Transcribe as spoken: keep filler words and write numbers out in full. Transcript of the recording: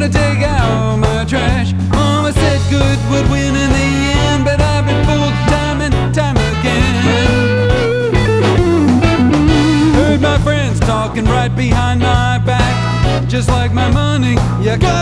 to take out my trash. Mama said good would win in the end, but I've been fooled time and time again. Heard my friends talking right behind my back, just like my money, you got